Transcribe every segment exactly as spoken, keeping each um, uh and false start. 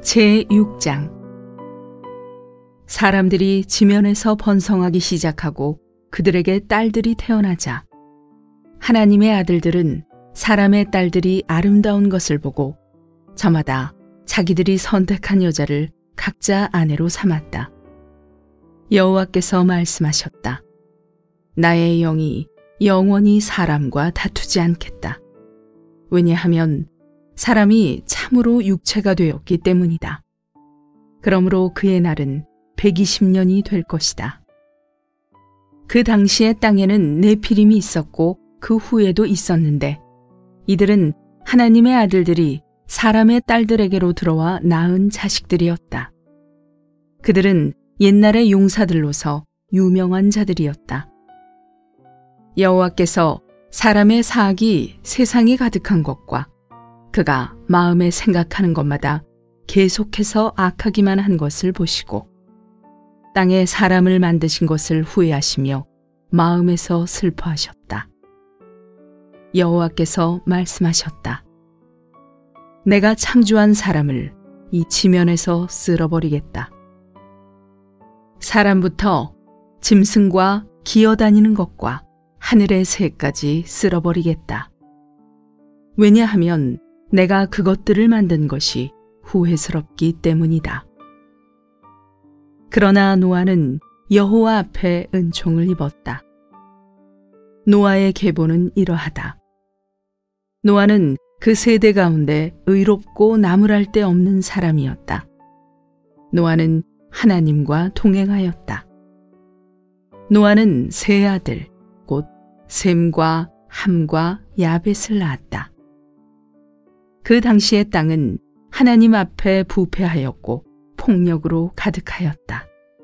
제육 장. 사람들이 지면에서 번성하기 시작하고 그들에게 딸들이 태어나자 하나님의 아들들은 사람의 딸들이 아름다운 것을 보고 저마다 자기들이 선택한 여자를 각자 아내로 삼았다. 여호와께서 말씀하셨다. 나의 영이 영원히 사람과 다투지 않겠다. 왜냐하면 사람이 참으로 육체가 되었기 때문이다. 그러므로 그의 날은 백이십 년이 될 것이다. 그 당시에 땅에는 네피림이 있었고 그 후에도 있었는데 이들은 하나님의 아들들이 사람의 딸들에게로 들어와 낳은 자식들이었다. 그들은 옛날의 용사들로서 유명한 자들이었다. 여호와께서 사람의 사악이 세상에 가득한 것과 그가 마음에 생각하는 것마다 계속해서 악하기만 한 것을 보시고 땅에 사람을 만드신 것을 후회하시며 마음에서 슬퍼하셨다. 여호와께서 말씀하셨다. 내가 창조한 사람을 이 지면에서 쓸어버리겠다. 사람부터 짐승과 기어다니는 것과 하늘의 새까지 쓸어버리겠다. 왜냐하면 내가 그것들을 만든 것이 후회스럽기 때문이다. 그러나 노아는 여호와 앞에 은총을 입었다. 노아의 계보는 이러하다. 노아는 그 세대 가운데 의롭고 나무랄 데 없는 사람이었다. 노아는 하나님과 동행하였다. 노아는 세 아들, 곧 셈과 함과 야벳을 낳았다. 그 당시의 땅은 하나님 앞에 부패하였고 폭력으로 가득하였다.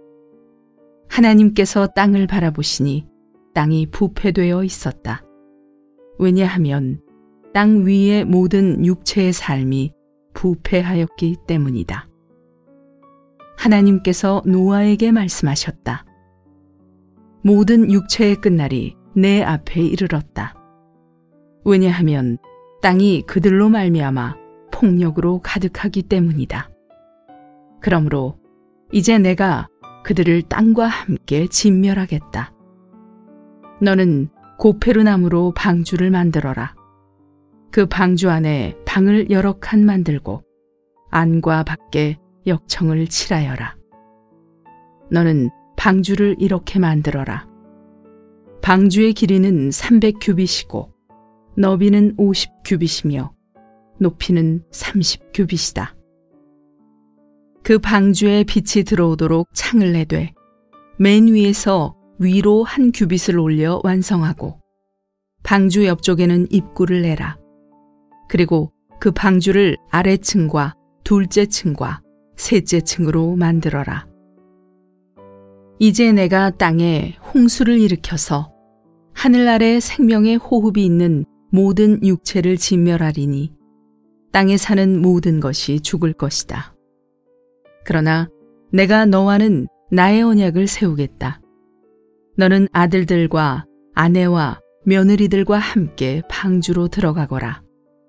하나님께서 땅을 바라보시니 땅이 부패되어 있었다. 왜냐하면 땅 위의 모든 육체의 삶이 부패하였기 때문이다. 하나님께서 노아에게 말씀하셨다. 모든 육체의 끝날이 내 앞에 이르렀다. 왜냐하면 땅이 그들로 말미암아 폭력으로 가득하기 때문이다. 그러므로 이제 내가 그들을 땅과 함께 진멸하겠다. 너는 고페르나무로 방주를 만들어라. 그 방주 안에 방을 여러 칸 만들고 안과 밖에 역청을 칠하여라. 너는 방주를 이렇게 만들어라. 방주의 길이는 삼백 규빗이고 너비는 오십 규빗이며 높이는 삼십 규빗이다. 그 방주에 빛이 들어오도록 창을 내되 맨 위에서 위로 한 규빗을 올려 완성하고 방주 옆쪽에는 입구를 내라. 그리고 그 방주를 아래층과 둘째 층과 셋째 층으로 만들어라. 이제 내가 땅에 홍수를 일으켜서 하늘 아래 생명의 호흡이 있는 모든 육체를 진멸하리니 땅에 사는 모든 것이 죽을 것이다. 그러나 내가 너와는 나의 언약을 세우겠다. 너는 아들들과 아내와 며느리들과 함께 방주로 들어가거라.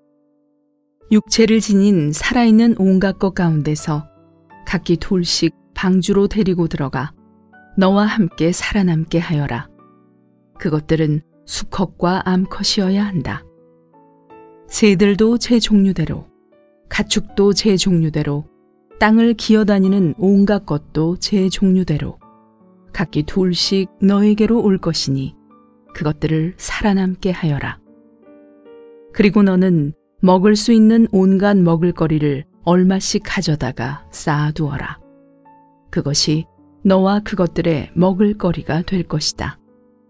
육체를 지닌 살아있는 온갖 것 가운데서 각기 둘씩 방주로 데리고 들어가 너와 함께 살아남게 하여라. 그것들은 수컷과 암컷이어야 한다. 새들도 제 종류대로, 가축도 제 종류대로, 땅을 기어다니는 온갖 것도 제 종류대로 각기 둘씩 너에게로 올 것이니 그것들을 살아남게 하여라. 그리고 너는 먹을 수 있는 온갖 먹을거리를 얼마씩 가져다가 쌓아두어라. 그것이 너와 그것들의 먹을거리가 될 것이다.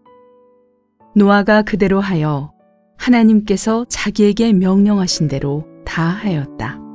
노아가 그대로 하여 하나님께서 자기에게 명령하신 대로 다 하였다.